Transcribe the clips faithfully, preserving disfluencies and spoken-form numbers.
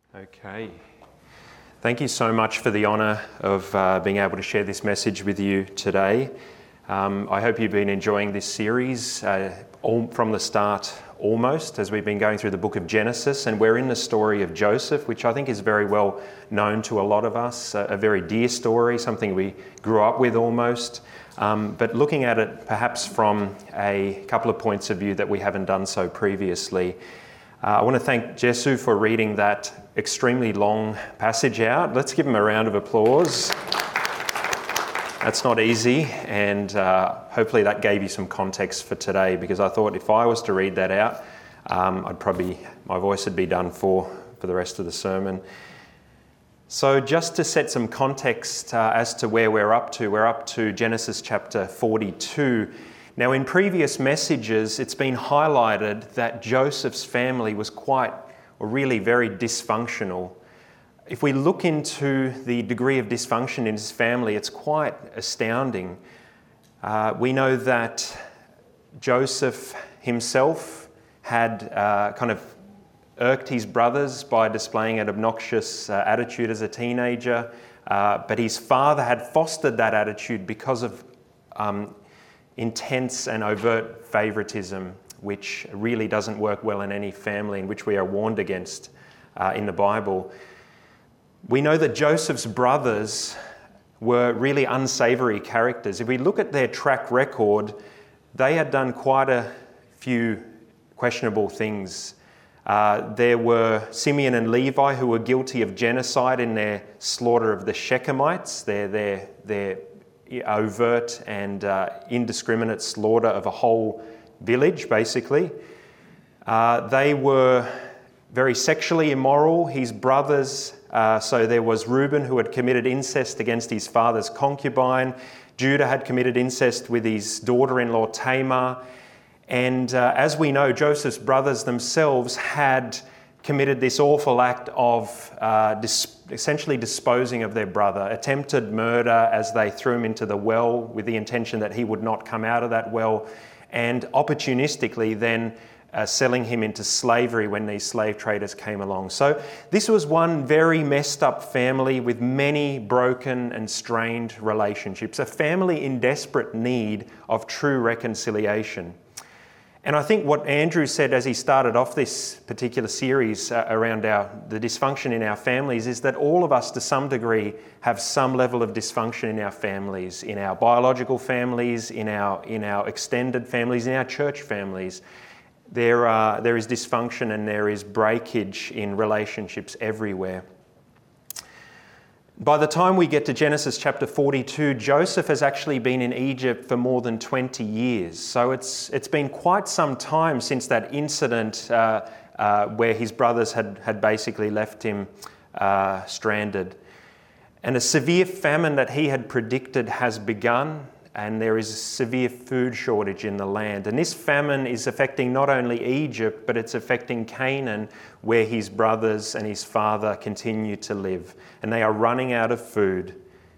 Okay. Thank you so much for the honour of uh, being able to share this message with you today. Um, I hope you've been enjoying this series uh, all, from the start almost, as we've been going through the book of Genesis, and we're in the story of Joseph, which I think is very well known to a lot of us, a, a very dear story, something we grew up with almost, um, but looking at it perhaps from a couple of points of view that we haven't done so previously. Uh, I want to thank Jesu for reading that extremely long passage out. Let's give him a round of applause. That's not easy, and uh, hopefully that gave you some context for today, because I thought if I was to read that out, um, I'd probably, my voice would be done for for the rest of the sermon. So just to set some context uh, as to where we're up to, we're up to Genesis chapter forty-two. Now, in previous messages, it's been highlighted that Joseph's family was quite, or really very dysfunctional. If we look into the degree of dysfunction in his family, it's quite astounding. Uh, we know that Joseph himself had uh, kind of irked his brothers by displaying an obnoxious uh, attitude as a teenager, uh, but his father had fostered that attitude because of um, intense and overt favoritism, which really doesn't work well in any family, and which we are warned against uh, in the Bible. We know that Joseph's brothers were really unsavoury characters. If we look at their track record, they had done quite a few questionable things. Uh, there were Simeon and Levi, who were guilty of genocide in their slaughter of the Shechemites, their, their, their overt and uh, indiscriminate slaughter of a whole village, basically. Uh, they were very sexually immoral. His brothers, uh, so there was Reuben, who had committed incest against his father's concubine. Judah had committed incest with his daughter-in-law Tamar. And uh, as we know, Joseph's brothers themselves had committed this awful act of uh, dis- essentially disposing of their brother, attempted murder as they threw him into the well with the intention that he would not come out of that well, and opportunistically then uh, selling him into slavery when these slave traders came along. So this was one very messed up family with many broken and strained relationships, a family in desperate need of true reconciliation. And I think what Andrew said as he started off this particular series uh, around our the dysfunction in our families is that all of us to some degree have some level of dysfunction in our families, in our biological families, in our in our extended families, in our church families. There are, there is dysfunction and there is breakage in relationships everywhere. By the time we get to Genesis chapter forty-two, Joseph has actually been in Egypt for more than twenty years. So it's it's been quite some time since that incident uh, uh, where his brothers had, had basically left him uh, stranded. And a severe famine that he had predicted has begun, and there is a severe food shortage in the land. And this famine is affecting not only Egypt, but it's affecting Canaan, where his brothers and his father continue to live. And they are running out of food.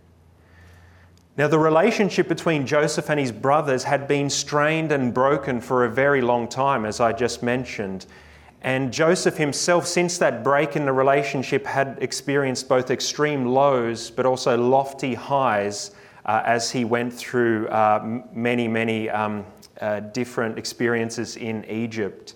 Now, the relationship between Joseph and his brothers had been strained and broken for a very long time, as I just mentioned. And Joseph himself, since that break in the relationship, had experienced both extreme lows, but also lofty highs, Uh, as he went through uh, many, many um, uh, different experiences in Egypt.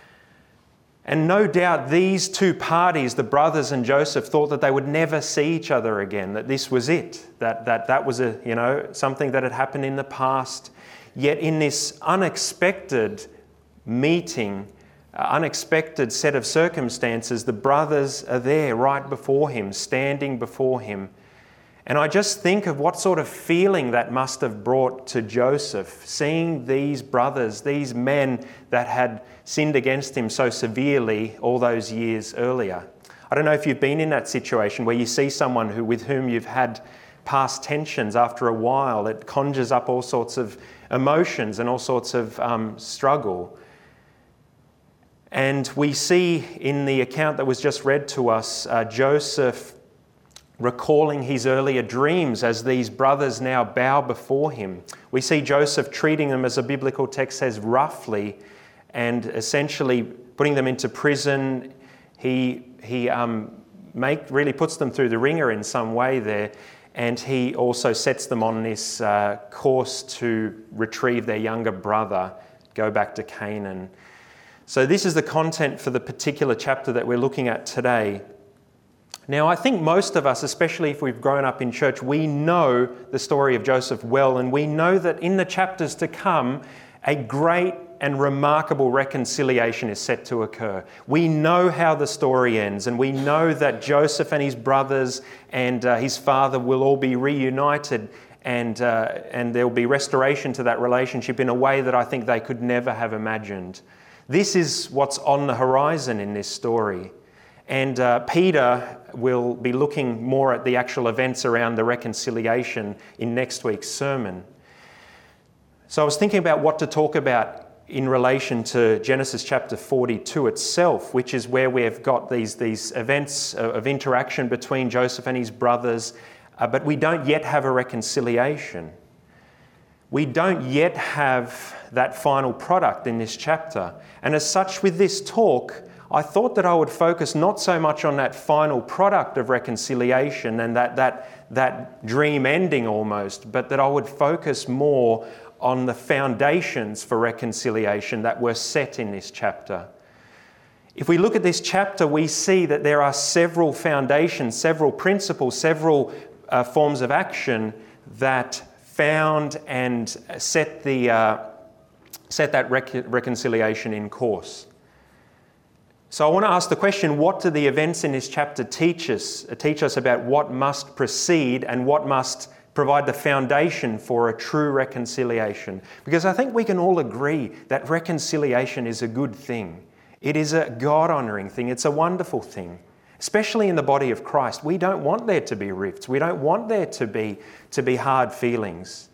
And no doubt these two parties, the brothers and Joseph, thought that they would never see each other again, that this was it, that that, that was a you know something that had happened in the past. Yet in this unexpected meeting, uh, unexpected set of circumstances, the brothers are there right before him, standing before him. And I just think of what sort of feeling that must have brought to Joseph, seeing these brothers, these men that had sinned against him so severely all those years earlier. I don't know if you've been in that situation where you see someone who, with whom you've had past tensions. After a while, it conjures up all sorts of emotions and all sorts of um, struggle. And we see in the account that was just read to us, uh, Joseph recalling his earlier dreams as these brothers now bow before him. We see Joseph treating them, as a biblical text says, roughly, and essentially putting them into prison. He he um, make really puts them through the ringer in some way there. And he also sets them on this uh, course to retrieve their younger brother, go back to Canaan. So this is the content for the particular chapter that we're looking at today. Now, I think most of us, especially if we've grown up in church, we know the story of Joseph well, and we know that in the chapters to come, a great and remarkable reconciliation is set to occur. We know how the story ends, and we know that Joseph and his brothers and uh, his father will all be reunited, and uh, and there will be restoration to that relationship in a way that I think they could never have imagined. This is what's on the horizon in this story. And uh, Peter will be looking more at the actual events around the reconciliation in next week's sermon. So I was thinking about what to talk about in relation to Genesis chapter forty-two itself, which is where we have got these, these events of interaction between Joseph and his brothers, uh, but we don't yet have a reconciliation. We don't yet have that final product in this chapter. And as such, with this talk, I thought that I would focus not so much on that final product of reconciliation and that, that, that dream ending almost, but that I would focus more on the foundations for reconciliation that were set in this chapter. If we look at this chapter, we see that there are several foundations, several principles, several uh, forms of action that found and set, the, uh, set that rec- reconciliation in course. So I want to ask the question, what do the events in this chapter teach us? Teach us about what must precede and what must provide the foundation for a true reconciliation? Because I think we can all agree that reconciliation is a good thing. It is a God-honouring thing. It's a wonderful thing. Especially in the body of Christ. We don't want there to be rifts. We don't want there to be, to be hard feelings.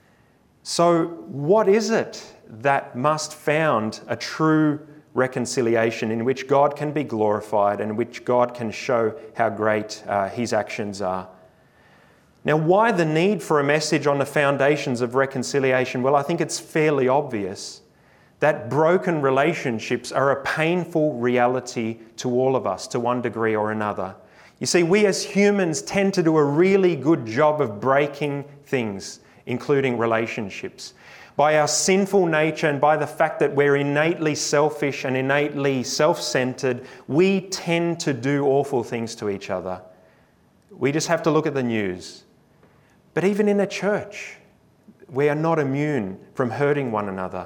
So what is it that must found a true reconciliation in which God can be glorified and in which God can show how great uh, his actions are? Now, why the need for a message on the foundations of reconciliation? Well, I think it's fairly obvious that broken relationships are a painful reality to all of us, to one degree or another. You see, we as humans tend to do a really good job of breaking things, including relationships. By our sinful nature and by the fact that we're innately selfish and innately self-centered, we tend to do awful things to each other. We just have to look at the news. But even in a church, we are not immune from hurting one another.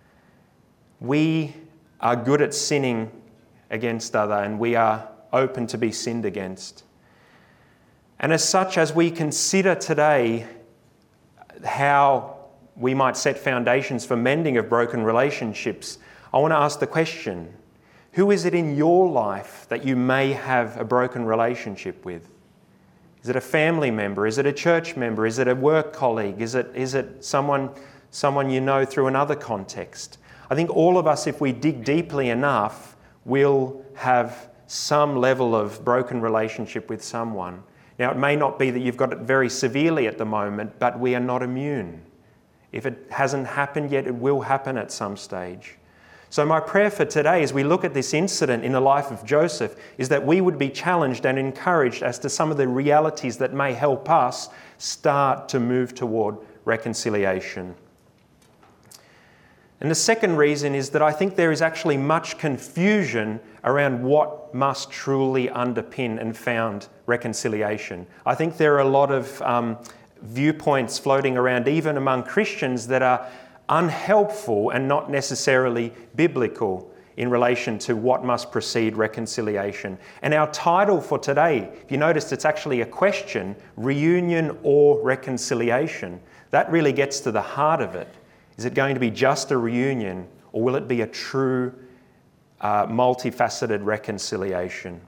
We are good at sinning against other, and we are open to be sinned against. And as such, as we consider today how we might set foundations for mending of broken relationships, I want to ask the question, who is it in your life that you may have a broken relationship with? Is it a family member? Is it a church member? Is it a work colleague? Is it, is it someone, someone you know through another context? I think all of us, if we dig deeply enough, will have some level of broken relationship with someone. Now, it may not be that you've got it very severely at the moment, but we are not immune. If it hasn't happened yet, it will happen at some stage. So my prayer for today as we look at this incident in the life of Joseph is that we would be challenged and encouraged as to some of the realities that may help us start to move toward reconciliation. And the second reason is that I think there is actually much confusion around what must truly underpin and found reconciliation. I think there are a lot of um, viewpoints floating around even among Christians that are unhelpful and not necessarily biblical in relation to what must precede reconciliation. And our title for today, if you noticed, it's actually a question, reunion or reconciliation. That really gets to the heart of it. Is it going to be just a reunion, or will it be a true, uh, multifaceted reconciliation?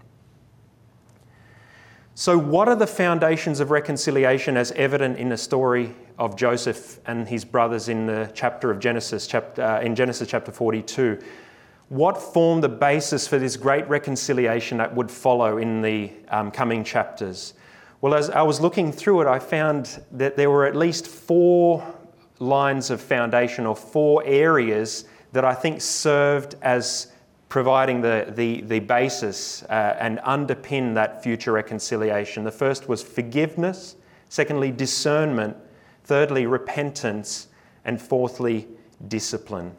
So what are the foundations of reconciliation as evident in the story of Joseph and his brothers in the chapter of Genesis, chapter, uh, in Genesis chapter forty-two? What formed the basis for this great reconciliation that would follow in the um, coming chapters? Well, as I was looking through it, I found that there were at least four lines of foundation, or four areas that I think served as providing the, the, the basis uh, and underpin that future reconciliation. The first was forgiveness, secondly, discernment, thirdly, repentance, and fourthly, discipline.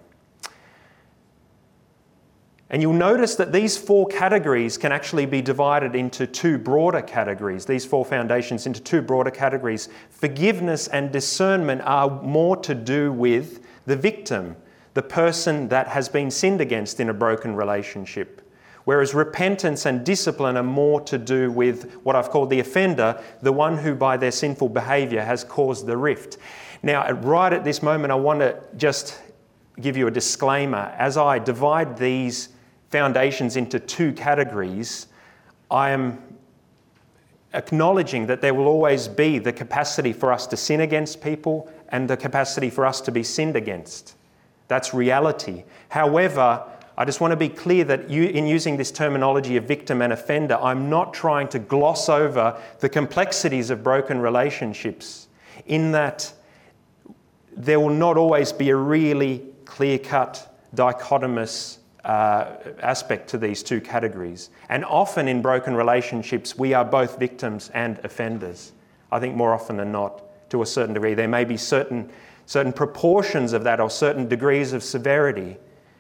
And you'll notice that these four categories can actually be divided into two broader categories, these four foundations into two broader categories. Forgiveness and discernment are more to do with the victim, the person that has been sinned against in a broken relationship. Whereas repentance and discipline are more to do with what I've called the offender, the one who by their sinful behaviour has caused the rift. Now, right at this moment, I want to just give you a disclaimer. As I divide these foundations into two categories, I am acknowledging that there will always be the capacity for us to sin against people and the capacity for us to be sinned against. That's reality. However, I just want to be clear that you, in using this terminology of victim and offender, I'm not trying to gloss over the complexities of broken relationships, in that there will not always be a really clear-cut, dichotomous uh, aspect to these two categories. And often in broken relationships, we are both victims and offenders. I think more often than not, to a certain degree. There may be certain, certain proportions of that or certain degrees of severity.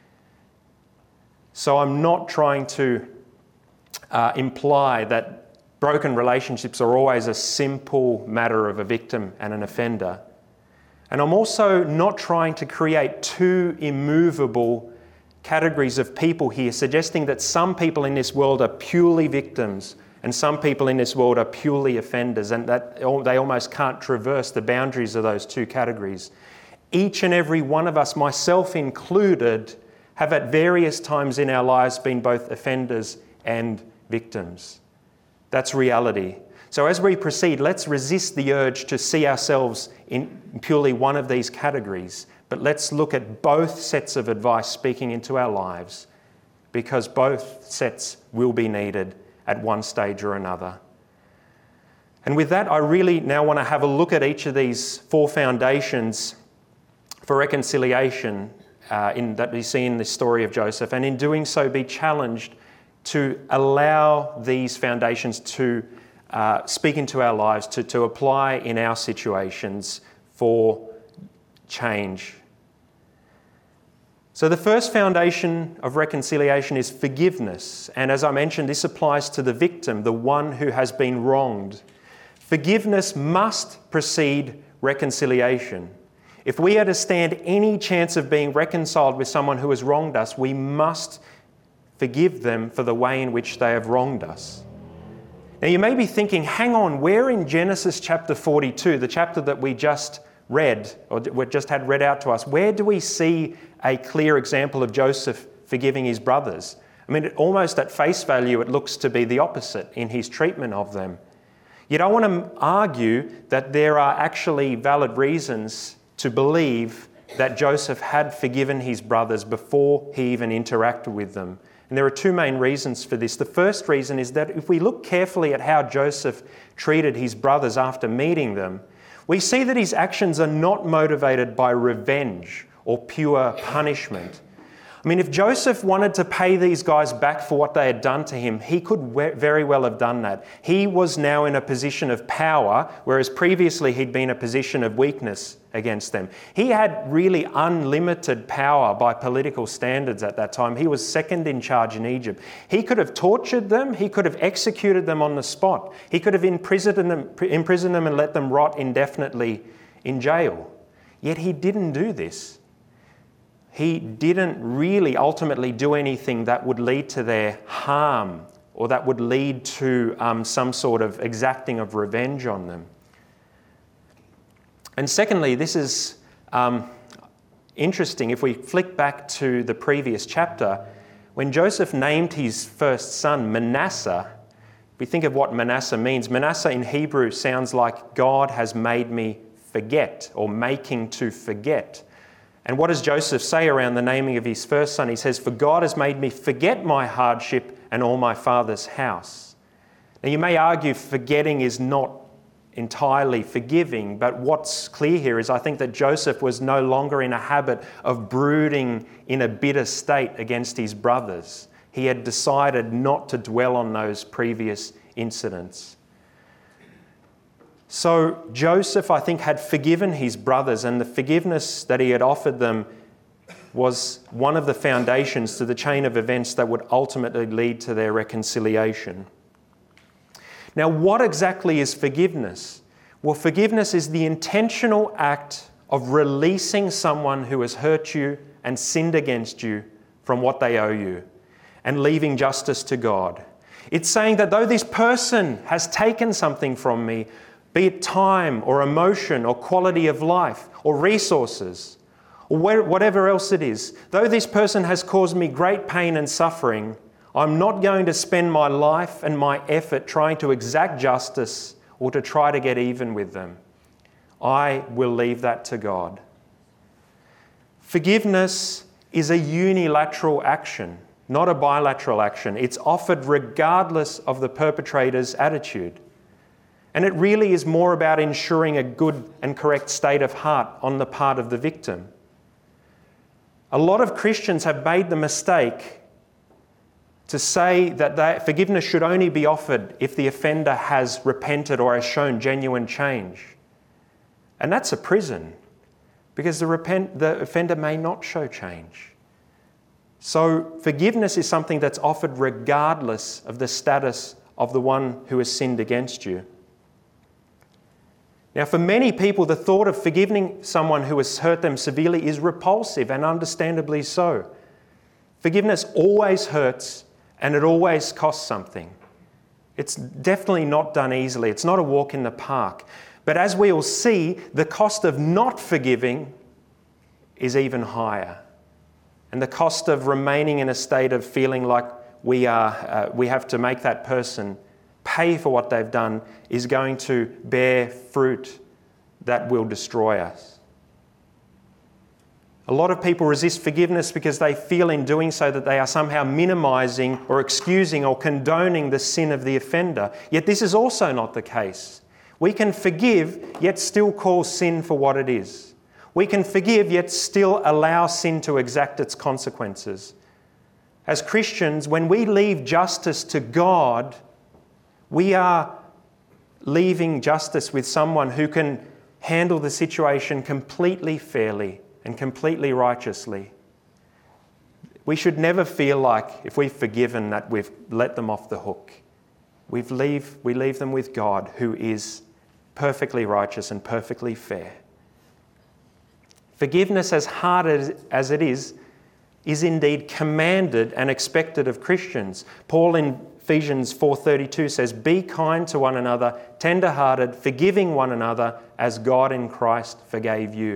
So I'm not trying to uh, imply that broken relationships are always a simple matter of a victim and an offender. And I'm also not trying to create two immovable categories of people here, suggesting that some people in this world are purely victims and some people in this world are purely offenders, and that they almost can't traverse the boundaries of those two categories. Each and every one of us, myself included, have at various times in our lives been both offenders and victims. That's reality. So as we proceed, let's resist the urge to see ourselves in purely one of these categories, but let's look at both sets of advice speaking into our lives, because both sets will be needed at one stage or another. And with that, I really now want to have a look at each of these four foundations for reconciliation uh, in, that we see in the story of Joseph, and in doing so be challenged to allow these foundations to uh, speak into our lives, to, to apply in our situations for change. So the first foundation of reconciliation is forgiveness. And as I mentioned, this applies to the victim, the one who has been wronged. Forgiveness must precede reconciliation. If we are to stand any chance of being reconciled with someone who has wronged us, we must forgive them for the way in which they have wronged us. Now you may be thinking, hang on, where in Genesis chapter forty-two, the chapter that we just read, or we just had read out to us, where do we see a clear example of Joseph forgiving his brothers? I mean, almost at face value, it looks to be the opposite in his treatment of them. Yet I want to argue that there are actually valid reasons to believe that Joseph had forgiven his brothers before he even interacted with them. And there are two main reasons for this. The first reason is that if we look carefully at how Joseph treated his brothers after meeting them, we see that his actions are not motivated by revenge or pure punishment. I mean, if Joseph wanted to pay these guys back for what they had done to him, he could very well have done that. He was now in a position of power, whereas previously he'd been in a position of weakness against them. He had really unlimited power by political standards at that time. He was second in charge in Egypt. He could have tortured them. He could have executed them on the spot. He could have imprisoned them, imprisoned them and let them rot indefinitely in jail. Yet he didn't do this. He didn't really ultimately do anything that would lead to their harm or that would lead to um, some sort of exacting of revenge on them. And secondly, this is um, interesting. If we flick back to the previous chapter, when Joseph named his first son Manasseh, if we think of what Manasseh means, Manasseh in Hebrew sounds like God has made me forget, or making to forget. And what does Joseph say around the naming of his first son? He says, "For God has made me forget my hardship and all my father's house." Now you may argue forgetting is not entirely forgiving, but what's clear here is I think that Joseph was no longer in a habit of brooding in a bitter state against his brothers. He had decided not to dwell on those previous incidents. So Joseph, I think, had forgiven his brothers, and the forgiveness that he had offered them was one of the foundations to the chain of events that would ultimately lead to their reconciliation. Now, what exactly is forgiveness? Well, forgiveness is the intentional act of releasing someone who has hurt you and sinned against you from what they owe you and leaving justice to God. It's saying that though this person has taken something from me, be it time or emotion or quality of life or resources or whatever else it is, though this person has caused me great pain and suffering, I'm not going to spend my life and my effort trying to exact justice or to try to get even with them. I will leave that to God. Forgiveness is a unilateral action, not a bilateral action. It's offered regardless of the perpetrator's attitude. And it really is more about ensuring a good and correct state of heart on the part of the victim. A lot of Christians have made the mistake to say that they, forgiveness should only be offered if the offender has repented or has shown genuine change. And that's a prison, because the, repent, the offender may not show change. So forgiveness is something that's offered regardless of the status of the one who has sinned against you. Now, for many people, the thought of forgiving someone who has hurt them severely is repulsive, and understandably so. Forgiveness always hurts, and it always costs something. It's definitely not done easily. It's not a walk in the park. But as we will see, the cost of not forgiving is even higher. And the cost of remaining in a state of feeling like we are, uh, we have to make that person pay for what they've done is going to bear fruit that will destroy us. A lot of people resist forgiveness because they feel in doing so that they are somehow minimizing or excusing or condoning the sin of the offender. Yet this is also not the case. We can forgive, yet still call sin for what it is. We can forgive, yet still allow sin to exact its consequences. As Christians, when we leave justice to God, we are leaving justice with someone who can handle the situation completely fairly and completely righteously. We should never feel like, if we've forgiven, that we've let them off the hook. We've leave, we leave them with God, who is perfectly righteous and perfectly fair. Forgiveness, as hard as, as it is, is indeed commanded and expected of Christians. Paul in Ephesians four thirty-two says, "Be kind to one another, tender-hearted, forgiving one another, as God in Christ forgave you."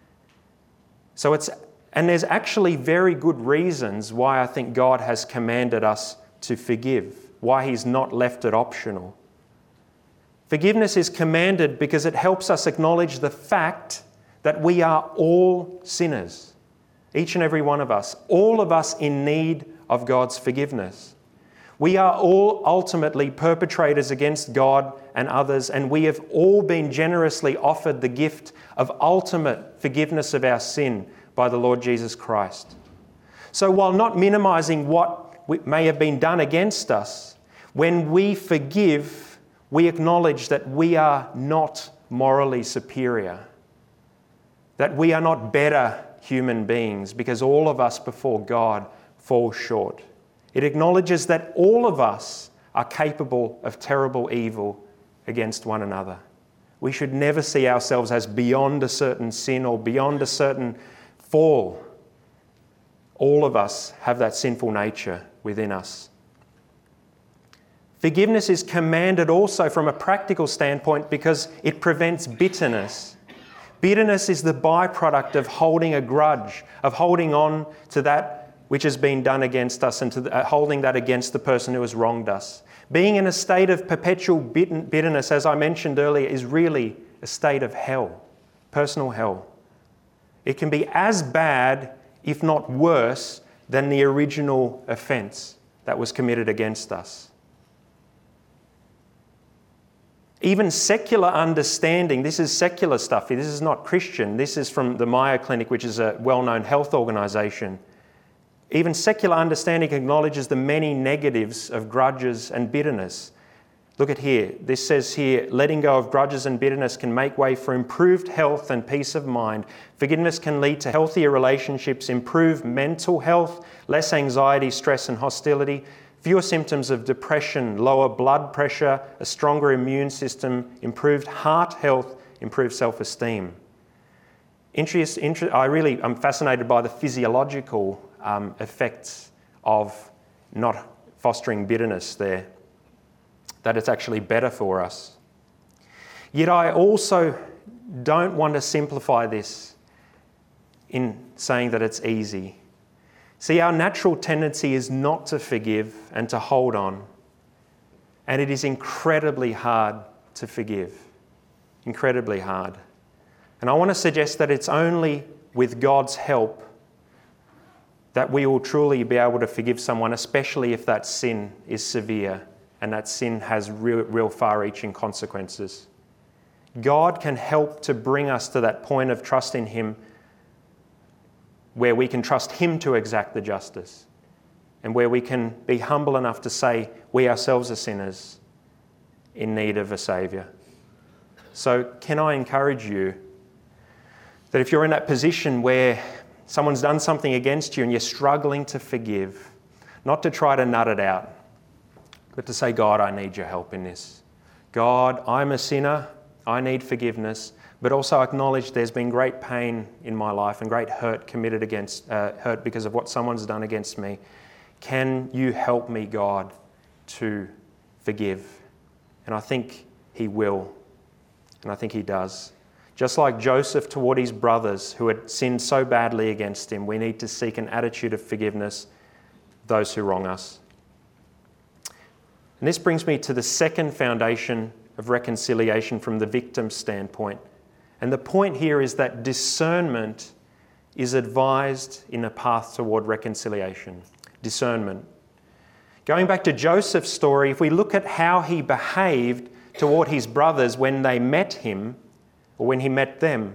So it's, and there's actually very good reasons why I think God has commanded us to forgive, why He's not left it optional. Forgiveness is commanded because it helps us acknowledge the fact that we are all sinners, each and every one of us, all of us in need of God's forgiveness. We are all ultimately perpetrators against God and others, and we have all been generously offered the gift of ultimate forgiveness of our sin by the Lord Jesus Christ. So while not minimizing what may have been done against us, when we forgive, we acknowledge that we are not morally superior, that we are not better human beings, because all of us before God fall short. It acknowledges that all of us are capable of terrible evil against one another. We should never see ourselves as beyond a certain sin or beyond a certain fall. All of us have that sinful nature within us. Forgiveness is commanded also from a practical standpoint because it prevents bitterness. Bitterness is the byproduct of holding a grudge, of holding on to that which has been done against us and to the, uh, holding that against the person who has wronged us. Being in a state of perpetual bit- bitterness, as I mentioned earlier, is really a state of hell, personal hell. It can be as bad, if not worse, than the original offence that was committed against us. Even secular understanding, this is secular stuff, this is not Christian, this is from the Mayo Clinic, which is a well-known health organisation. Even secular understanding acknowledges the many negatives of grudges and bitterness. Look at here, this says here, letting go of grudges and bitterness can make way for improved health and peace of mind. Forgiveness can lead to healthier relationships, improved mental health, less anxiety, stress and hostility, fewer symptoms of depression, lower blood pressure, a stronger immune system, improved heart health, improved self-esteem. Interest, interest, I really am fascinated by the physiological um, effects of not fostering bitterness there, that it's actually better for us. Yet I also don't want to simplify this in saying that it's easy. See, our natural tendency is not to forgive and to hold on. And it is incredibly hard to forgive. Incredibly hard. And I want to suggest that it's only with God's help that we will truly be able to forgive someone, especially if that sin is severe and that sin has real, real far-reaching consequences. God can help to bring us to that point of trust in Him where we can trust Him to exact the justice and where we can be humble enough to say we ourselves are sinners in need of a Saviour. So can I encourage you that if you're in that position where someone's done something against you and you're struggling to forgive, not to try to nut it out, but to say, God, I need your help in this. God, I'm a sinner, I need forgiveness, but also acknowledge there's been great pain in my life and great hurt committed against, uh, hurt because of what someone's done against me. Can you help me, God, to forgive? And I think He will, and I think He does. Just like Joseph toward his brothers who had sinned so badly against him, we need to seek an attitude of forgiveness those who wrong us. And this brings me to the second foundation of reconciliation from the victim's standpoint. And the point here is that discernment is advised in a path toward reconciliation. Discernment. Going back to Joseph's story, if we look at how he behaved toward his brothers when they met him, or when he met them,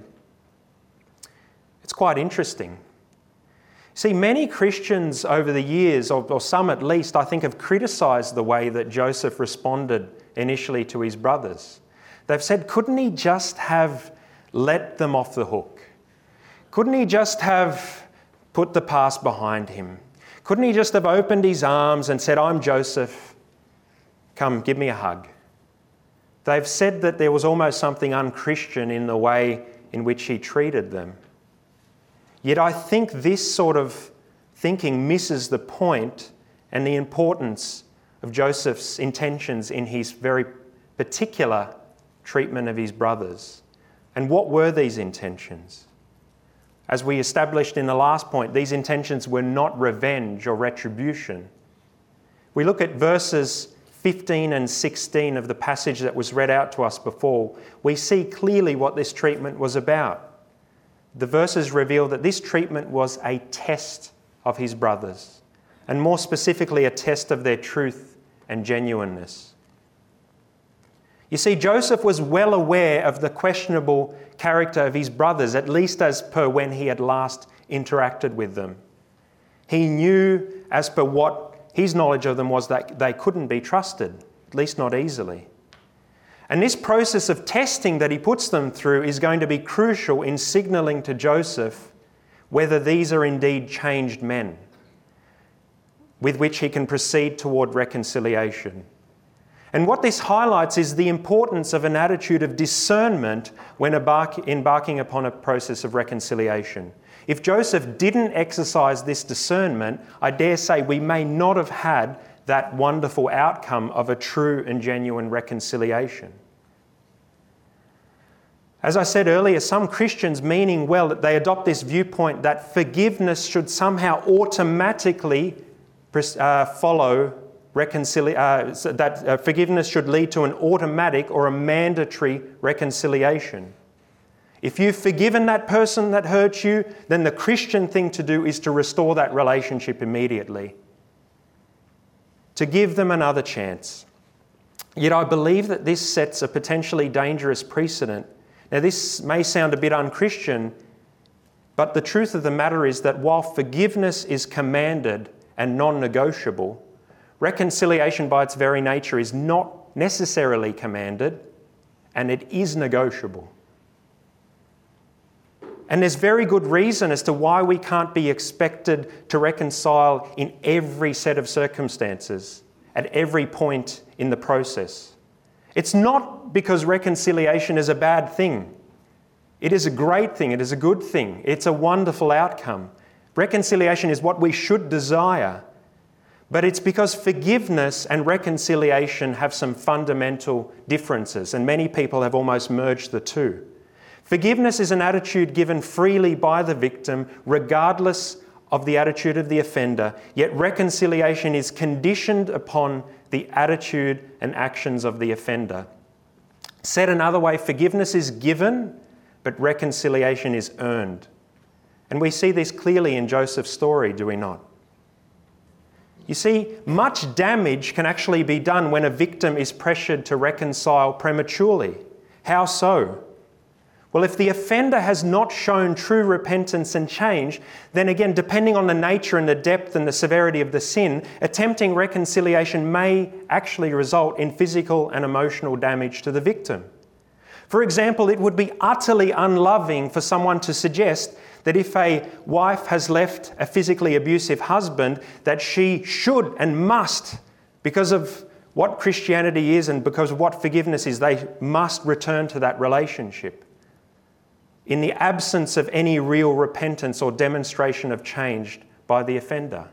it's quite interesting. See, many Christians over the years, or, or some at least, I think have criticised the way that Joseph responded initially to his brothers. They've said, couldn't he just have let them off the hook? Couldn't he just have put the past behind him? Couldn't he just have opened his arms and said, I'm Joseph, come, give me a hug? They've said that there was almost something unchristian in the way in which he treated them. Yet I think this sort of thinking misses the point and the importance of Joseph's intentions in his very particular treatment of his brothers. And what were these intentions? As we established in the last point, these intentions were not revenge or retribution. We look at verses fifteen and sixteen of the passage that was read out to us before, we see clearly what this treatment was about. The verses reveal that this treatment was a test of his brothers, and more specifically, a test of their truth and genuineness. You see, Joseph was well aware of the questionable character of his brothers, at least as per when he had last interacted with them. He knew, as per what his knowledge of them was, that they couldn't be trusted, at least not easily. And this process of testing that he puts them through is going to be crucial in signalling to Joseph whether these are indeed changed men, with which he can proceed toward reconciliation. And what this highlights is the importance of an attitude of discernment when embarking upon a process of reconciliation. If Joseph didn't exercise this discernment, I dare say we may not have had that wonderful outcome of a true and genuine reconciliation. As I said earlier, some Christians, meaning well, that they adopt this viewpoint that forgiveness should somehow automatically uh, follow reconciliation, uh, so that uh, forgiveness should lead to an automatic or a mandatory reconciliation. If you've forgiven that person that hurt you, then the Christian thing to do is to restore that relationship immediately. To give them another chance. Yet I believe that this sets a potentially dangerous precedent. Now, this may sound a bit unchristian, but the truth of the matter is that while forgiveness is commanded and non-negotiable, reconciliation by its very nature is not necessarily commanded, and it is negotiable. And there's very good reason as to why we can't be expected to reconcile in every set of circumstances, at every point in the process. It's not because reconciliation is a bad thing. It is a great thing. It is a good thing. It's a wonderful outcome. Reconciliation is what we should desire. But it's because forgiveness and reconciliation have some fundamental differences, and many people have almost merged the two. Forgiveness is an attitude given freely by the victim, regardless of the attitude of the offender, yet reconciliation is conditioned upon the attitude and actions of the offender. Said another way, forgiveness is given, but reconciliation is earned. And we see this clearly in Joseph's story, do we not? You see, much damage can actually be done when a victim is pressured to reconcile prematurely. How so? Well, if the offender has not shown true repentance and change, then again, depending on the nature and the depth and the severity of the sin, attempting reconciliation may actually result in physical and emotional damage to the victim. For example, it would be utterly unloving for someone to suggest that if a wife has left a physically abusive husband, that she should and must, because of what Christianity is and because of what forgiveness is, they must return to that relationship, in the absence of any real repentance or demonstration of change by the offender.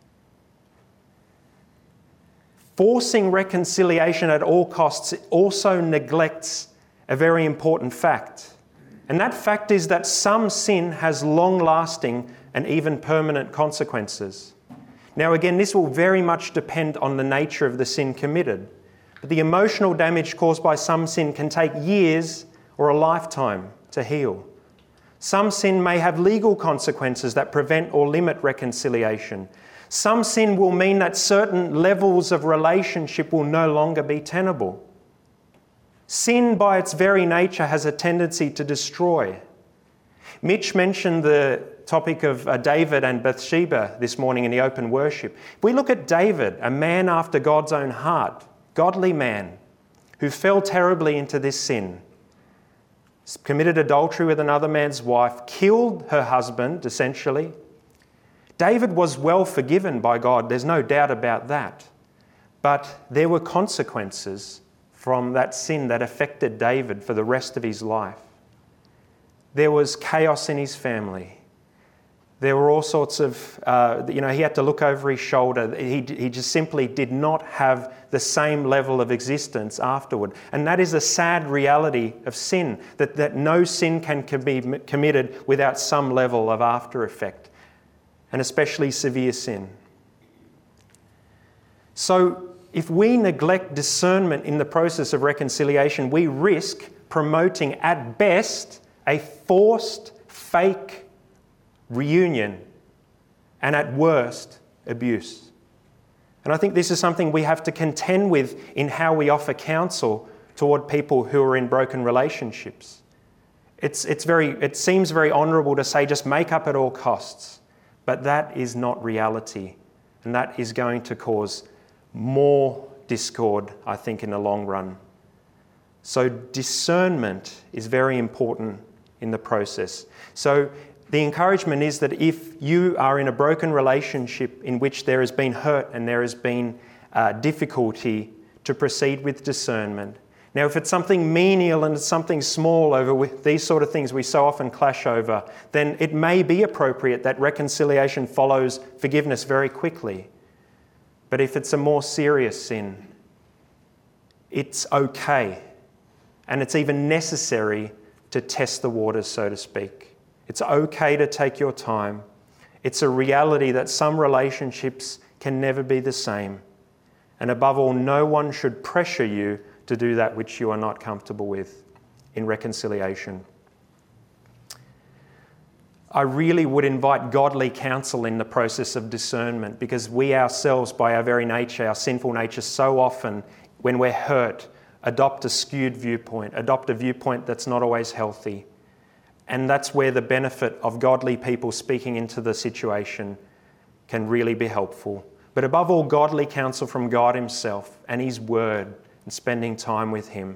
Forcing reconciliation at all costs also neglects a very important fact. And that fact is that some sin has long-lasting and even permanent consequences. Now again, this will very much depend on the nature of the sin committed. But the emotional damage caused by some sin can take years or a lifetime to heal. Some sin may have legal consequences that prevent or limit reconciliation. Some sin will mean that certain levels of relationship will no longer be tenable. Sin by its very nature has a tendency to destroy. Mitch mentioned the topic of uh, David and Bathsheba this morning in the open worship. If we look at David, a man after God's own heart, godly man, who fell terribly into this sin, committed adultery with another man's wife, killed her husband, essentially. David was well forgiven by God, there's no doubt about that. But there were consequences from that sin that affected David for the rest of his life. There was chaos in his family. There were all sorts of, uh, you know, he had to look over his shoulder. He, he just simply did not have the same level of existence afterward. And that is a sad reality of sin, that, that no sin can be committed without some level of after effect, and especially severe sin. So, if we neglect discernment in the process of reconciliation, we risk promoting, at best, a forced, fake reunion, and at worst, abuse. And I think this is something we have to contend with in how we offer counsel toward people who are in broken relationships. It's, it's very, it seems very honourable to say just make up at all costs, but that is not reality, and that is going to cause more discord, I think, in the long run. So discernment is very important in the process. So the encouragement is that if you are in a broken relationship in which there has been hurt and there has been uh, difficulty, to proceed with discernment. Now, if it's something menial and it's something small over with these sort of things we so often clash over, then it may be appropriate that reconciliation follows forgiveness very quickly. But if it's a more serious sin, it's okay. And it's even necessary to test the waters, so to speak. It's okay to take your time. It's a reality that some relationships can never be the same. And above all, no one should pressure you to do that which you are not comfortable with in reconciliation. I really would invite godly counsel in the process of discernment, because we ourselves, by our very nature, our sinful nature, so often when we're hurt, adopt a skewed viewpoint, adopt a viewpoint that's not always healthy. And that's where the benefit of godly people speaking into the situation can really be helpful. But above all, godly counsel from God Himself and His Word and spending time with Him.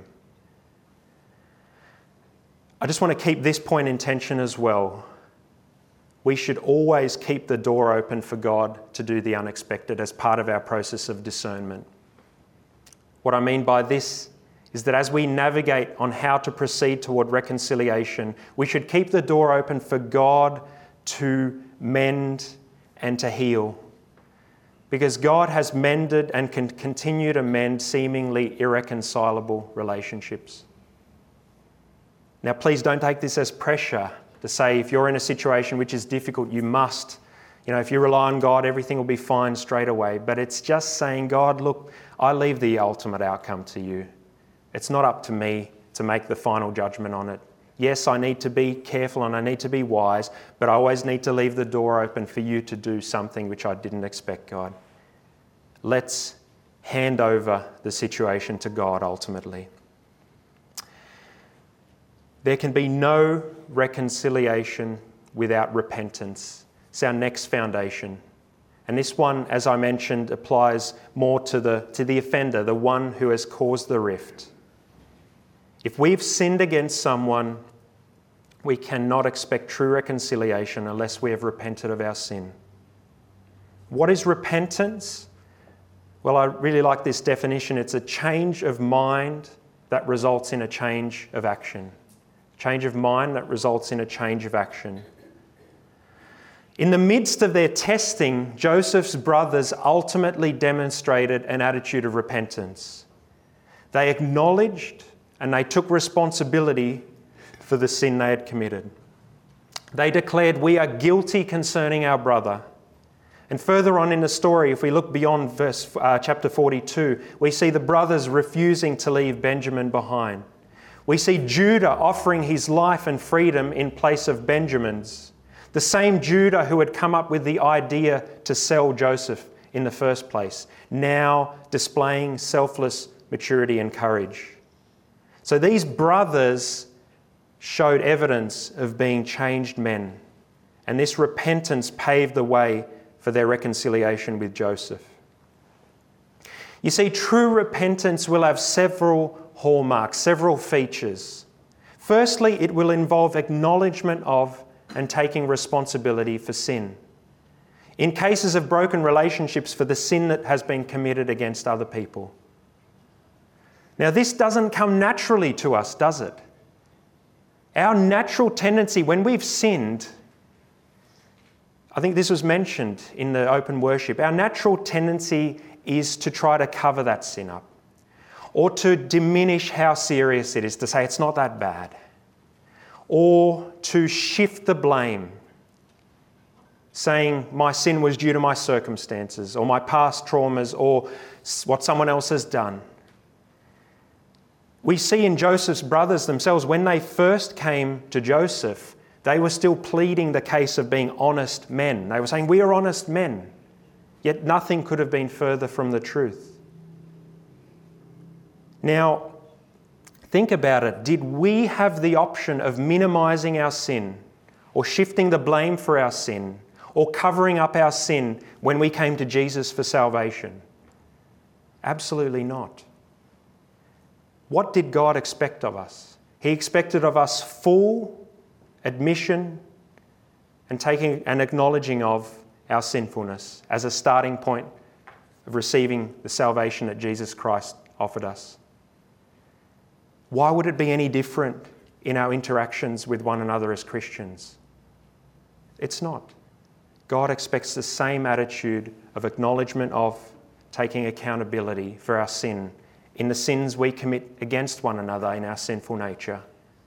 I just want to keep this point in tension as well. We should always keep the door open for God to do the unexpected as part of our process of discernment. What I mean by this is that as we navigate on how to proceed toward reconciliation, we should keep the door open for God to mend and to heal. Because God has mended and can continue to mend seemingly irreconcilable relationships. Now, please don't take this as pressure to say if you're in a situation which is difficult, you must. You know, if you rely on God, everything will be fine straight away. But it's just saying, God, look, I leave the ultimate outcome to you. It's not up to me to make the final judgment on it. Yes, I need to be careful and I need to be wise, but I always need to leave the door open for you to do something which I didn't expect, God. Let's hand over the situation to God ultimately. There can be no reconciliation without repentance. It's our next foundation. And this one, as I mentioned, applies more to the, to the offender, the one who has caused the rift. If we've sinned against someone, we cannot expect true reconciliation unless we have repented of our sin. What is repentance? Well, I really like this definition. It's a change of mind that results in a change of action. Change of mind that results in a change of action. In the midst of their testing, Joseph's brothers ultimately demonstrated an attitude of repentance. They acknowledged and they took responsibility for the sin they had committed. They declared, "We are guilty concerning our brother." And further on in the story, if we look beyond verse uh, chapter forty-two, we see the brothers refusing to leave Benjamin behind. We see Judah offering his life and freedom in place of Benjamin's. The same Judah who had come up with the idea to sell Joseph in the first place, now displaying selfless maturity and courage. So these brothers showed evidence of being changed men, and this repentance paved the way for their reconciliation with Joseph. You see, true repentance will have several hallmarks, several features. Firstly, it will involve acknowledgement of and taking responsibility for sin. In cases of broken relationships, for the sin that has been committed against other people. Now, this doesn't come naturally to us, does it? Our natural tendency when we've sinned, I think this was mentioned in the open worship, our natural tendency is to try to cover that sin up or to diminish how serious it is, to say it's not that bad, or to shift the blame, saying my sin was due to my circumstances or my past traumas or what someone else has done. We see in Joseph's brothers themselves, when they first came to Joseph, they were still pleading the case of being honest men. They were saying, we are honest men. Yet nothing could have been further from the truth. Now, think about it. Did we have the option of minimizing our sin or shifting the blame for our sin or covering up our sin when we came to Jesus for salvation? Absolutely not. What did God expect of us? He expected of us full admission and taking and acknowledging of our sinfulness as a starting point of receiving the salvation that Jesus Christ offered us. Why would it be any different in our interactions with one another as Christians? It's not. God expects the same attitude of acknowledgement of, taking accountability for our sin in the sins we commit against one another in our sinful nature.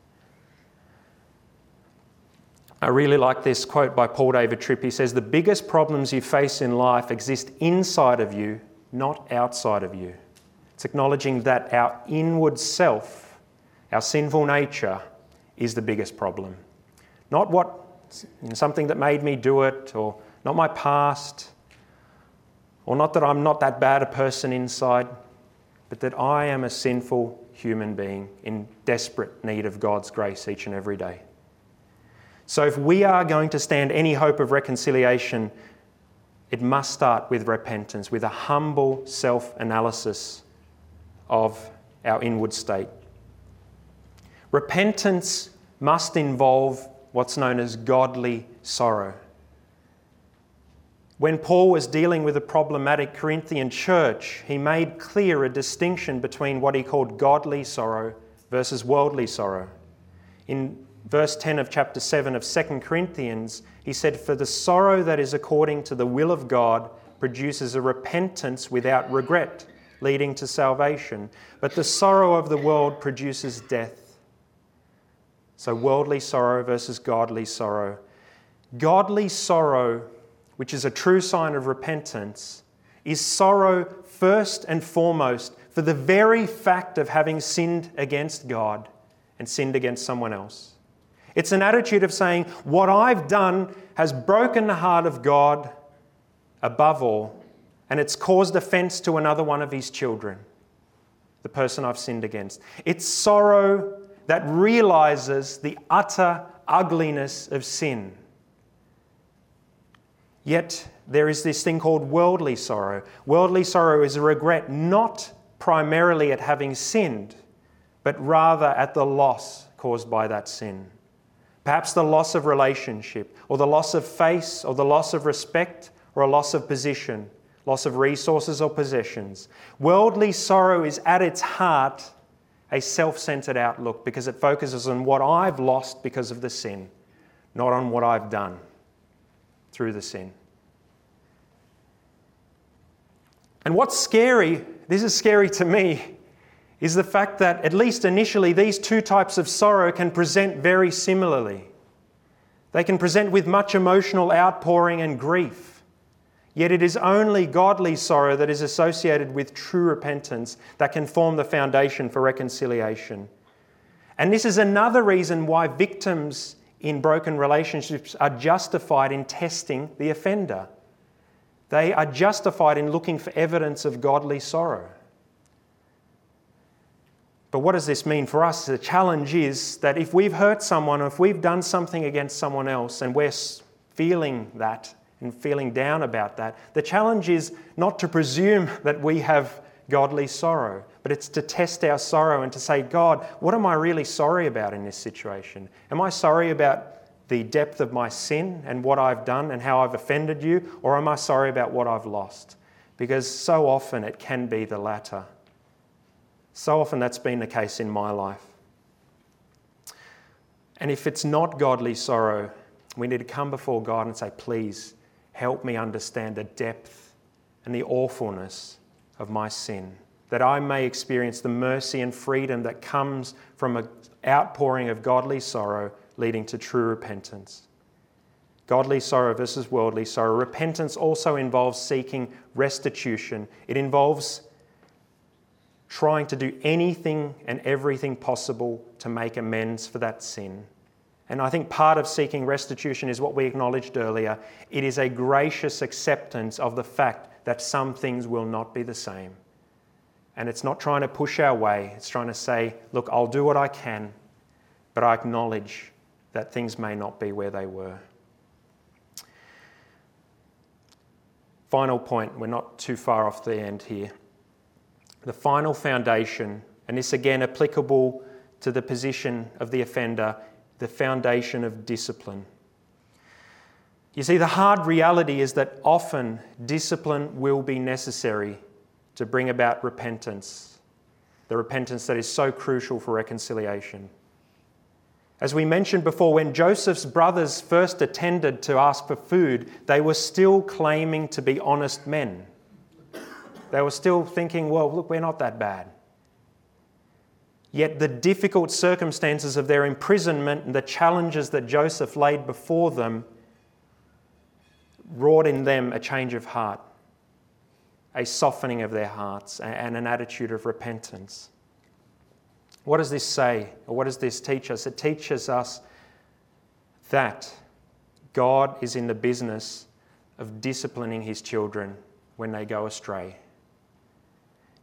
I really like this quote by Paul David Tripp. He says, "The biggest problems you face in life exist inside of you, not outside of you." It's acknowledging that our inward self, our sinful nature, is the biggest problem. Not what, you know, something that made me do it, or not my past, or not that I'm not that bad a person inside. but that I am a sinful human being in desperate need of God's grace each and every day. So if we are going to stand any hope of reconciliation, it must start with repentance, with a humble self-analysis of our inward state. Repentance must involve what's known as godly sorrow. When Paul was dealing with a problematic Corinthian church, he made clear a distinction between what he called godly sorrow versus worldly sorrow. In verse ten of chapter seven of Second Corinthians, he said, "For the sorrow that is according to the will of God produces a repentance without regret, leading to salvation. But the sorrow of the world produces death." So worldly sorrow versus godly sorrow. Godly sorrow, which is a true sign of repentance, is sorrow first and foremost for the very fact of having sinned against God and sinned against someone else. It's an attitude of saying, what I've done has broken the heart of God above all, and it's caused offence to another one of his children, the person I've sinned against. It's sorrow that realizes the utter ugliness of sin. Yet there is this thing called worldly sorrow. Worldly sorrow is a regret not primarily at having sinned, but rather at the loss caused by that sin. Perhaps the loss of relationship, or the loss of face, or the loss of respect, or a loss of position, loss of resources or possessions. Worldly sorrow is at its heart a self-centered outlook because it focuses on what I've lost because of the sin, not on what I've done through the sin. And what's scary, this is scary to me, is the fact that at least initially these two types of sorrow can present very similarly. They can present with much emotional outpouring and grief. Yet it is only godly sorrow that is associated with true repentance that can form the foundation for reconciliation. And this is another reason why victims in broken relationships are justified in testing the offender. They are justified in looking for evidence of godly sorrow. But what does this mean for us? The challenge is that if we've hurt someone, or if we've done something against someone else and we're feeling that and feeling down about that, the challenge is not to presume that we have godly sorrow, but it's to test our sorrow and to say, God, what am I really sorry about in this situation? Am I sorry about the depth of my sin and what I've done and how I've offended you, or am I sorry about what I've lost? Because so often it can be the latter. So often that's been the case in my life. And if it's not godly sorrow, we need to come before God and say, please help me understand the depth and the awfulness of my sin, that I may experience the mercy and freedom that comes from an outpouring of godly sorrow leading to true repentance. Godly sorrow versus worldly sorrow. Repentance also involves seeking restitution. It involves trying to do anything and everything possible to make amends for that sin. And I think part of seeking restitution is what we acknowledged earlier. It is a gracious acceptance of the fact that some things will not be the same. And it's not trying to push our way. It's trying to say, look, I'll do what I can, but I acknowledge that things may not be where they were. Final point, we're not too far off the end here. The final foundation, and this again applicable to the position of the offender, the foundation of discipline. You see, the hard reality is that often discipline will be necessary to bring about repentance, the repentance that is so crucial for reconciliation. As we mentioned before, when Joseph's brothers first attended to ask for food, they were still claiming to be honest men. They were still thinking, well, look, we're not that bad. Yet the difficult circumstances of their imprisonment and the challenges that Joseph laid before them wrought in them a change of heart, a softening of their hearts, and an attitude of repentance. What does this say, or what does this teach us? It teaches us that God is in the business of disciplining his children when they go astray.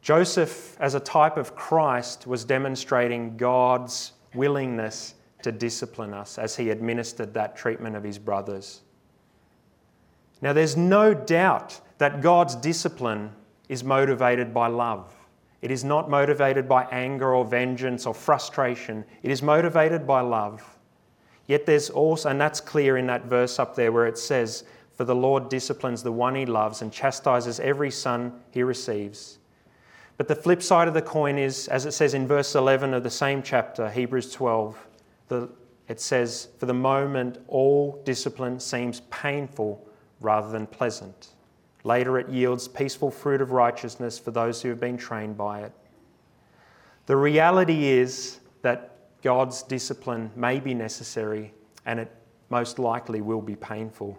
Joseph, as a type of Christ, was demonstrating God's willingness to discipline us as he administered that treatment of his brothers. Now, there's no doubt that God's discipline is motivated by love. It is not motivated by anger or vengeance or frustration. It is motivated by love. Yet there's also, and that's clear in that verse up there where it says, "For the Lord disciplines the one he loves and chastises every son he receives." But the flip side of the coin is, as it says in verse eleven of the same chapter, Hebrews twelve, the, it says, "For the moment all discipline seems painful rather than pleasant. Later it yields peaceful fruit of righteousness for those who have been trained by it." The reality is that God's discipline may be necessary, and it most likely will be painful.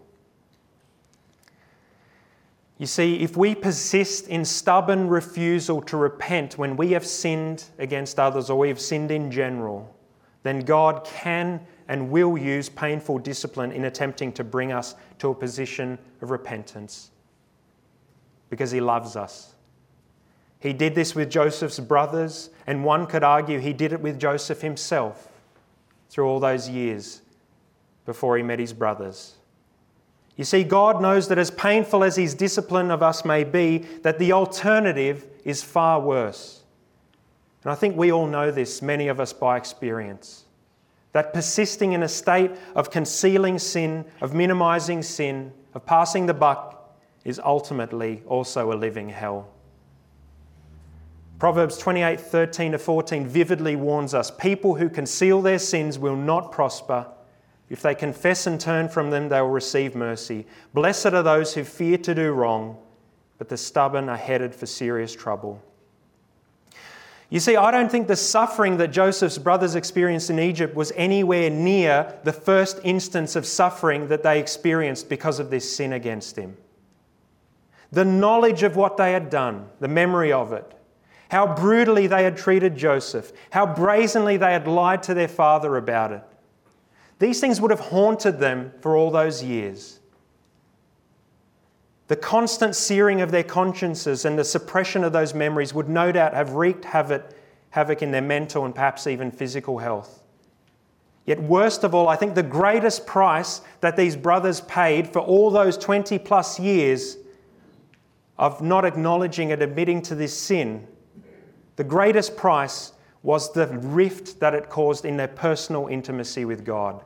You see, if we persist in stubborn refusal to repent when we have sinned against others or we have sinned in general, then God can and will use painful discipline in attempting to bring us to a position of repentance, because he loves us. He did this with Joseph's brothers, and one could argue he did it with Joseph himself through all those years before he met his brothers. You see, God knows that as painful as his discipline of us may be, that the alternative is far worse. And I think we all know this, many of us by experience, that persisting in a state of concealing sin, of minimizing sin, of passing the buck, is ultimately also a living hell. Proverbs twenty-eight, thirteen to fourteen vividly warns us, "People who conceal their sins will not prosper. If they confess and turn from them, they will receive mercy. Blessed are those who fear to do wrong, but the stubborn are headed for serious trouble." You see, I don't think the suffering that Joseph's brothers experienced in Egypt was anywhere near the first instance of suffering that they experienced because of this sin against him. The knowledge of what they had done, the memory of it, how brutally they had treated Joseph, how brazenly they had lied to their father about it. These things would have haunted them for all those years. The constant searing of their consciences and the suppression of those memories would no doubt have wreaked havoc, havoc in their mental and perhaps even physical health. Yet worst of all, I think the greatest price that these brothers paid for all those twenty plus years of not acknowledging and admitting to this sin, the greatest price was the rift that it caused in their personal intimacy with God.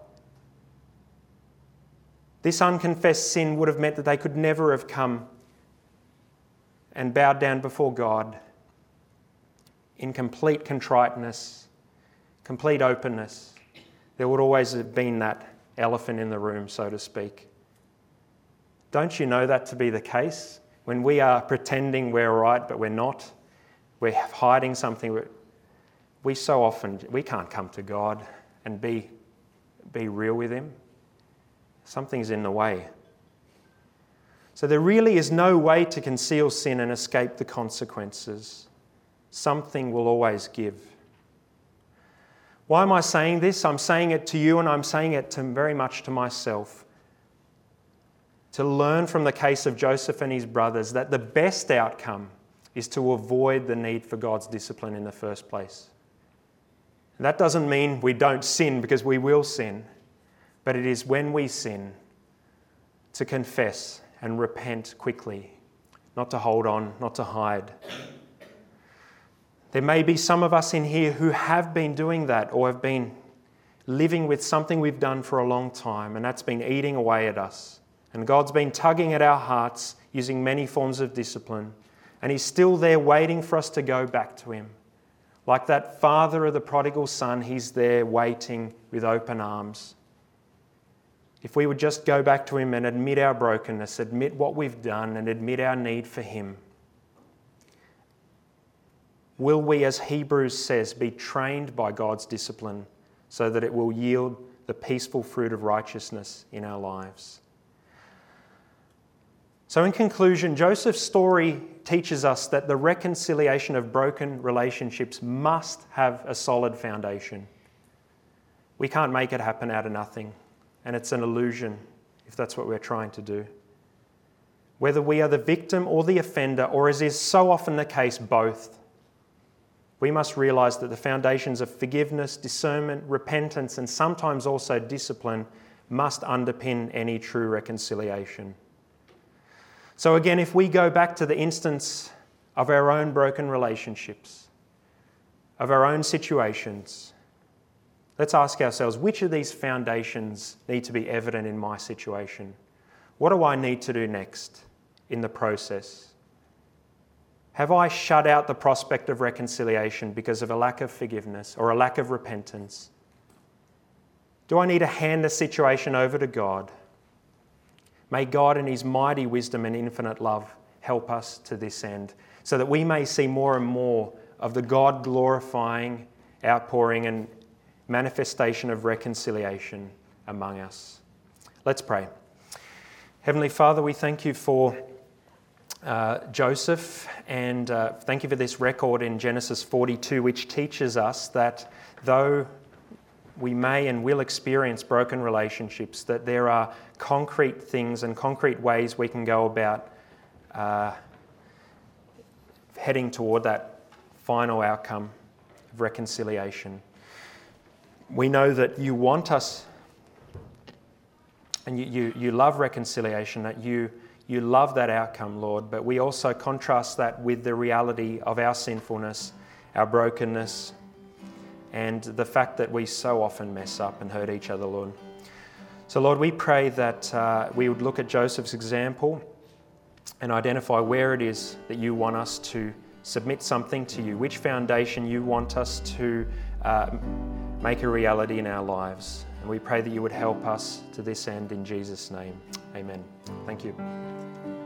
This unconfessed sin would have meant that they could never have come and bowed down before God in complete contriteness, complete openness. There would always have been that elephant in the room, so to speak. Don't you know that to be the case? When we are pretending we're right, but we're not, we're hiding something. We so often, we can't come to God and be, be real with him. Something's in the way. So there really is no way to conceal sin and escape the consequences. Something will always give. Why am I saying this? I'm saying it to you, and I'm saying it to very much to myself. To learn from the case of Joseph and his brothers that the best outcome is to avoid the need for God's discipline in the first place. And that doesn't mean we don't sin, because we will sin. But it is when we sin to confess and repent quickly, not to hold on, not to hide. There may be some of us in here who have been doing that or have been living with something we've done for a long time, and that's been eating away at us. And God's been tugging at our hearts using many forms of discipline, and he's still there waiting for us to go back to him. Like that father of the prodigal son, he's there waiting with open arms. If we would just go back to him and admit our brokenness, admit what we've done, and admit our need for him, will we, as Hebrews says, be trained by God's discipline so that it will yield the peaceful fruit of righteousness in our lives? So in conclusion, Joseph's story teaches us that the reconciliation of broken relationships must have a solid foundation. We can't make it happen out of nothing. And it's an illusion if that's what we're trying to do. whether we are the victim or the offender, or as is so often the case, both, we must realise that the foundations of forgiveness, discernment, repentance, and sometimes also discipline must underpin any true reconciliation. So again, if we go back to the instance of our own broken relationships, of our own situations, let's ask ourselves, which of these foundations need to be evident in my situation? What do I need to do next in the process? Have I shut out the prospect of reconciliation because of a lack of forgiveness or a lack of repentance? Do I need to hand the situation over to God? May God in His mighty wisdom and infinite love help us to this end, so that we may see more and more of the God-glorifying outpouring and manifestation of reconciliation among us. Let's pray. Heavenly Father, we thank you for uh, Joseph, and uh, thank you for this record in Genesis forty-two, which teaches us that though we may and will experience broken relationships, that there are concrete things and concrete ways we can go about uh, heading toward that final outcome of reconciliation. We know that you want us, and you, you, you love reconciliation, that you, you love that outcome, Lord, but we also contrast that with the reality of our sinfulness, our brokenness, and the fact that we so often mess up and hurt each other, Lord. So, Lord, we pray that uh, we would look at Joseph's example and identify where it is that you want us to submit something to you, which foundation you want us to uh, make a reality in our lives. And we pray that you would help us to this end in Jesus' name. Amen. Thank you.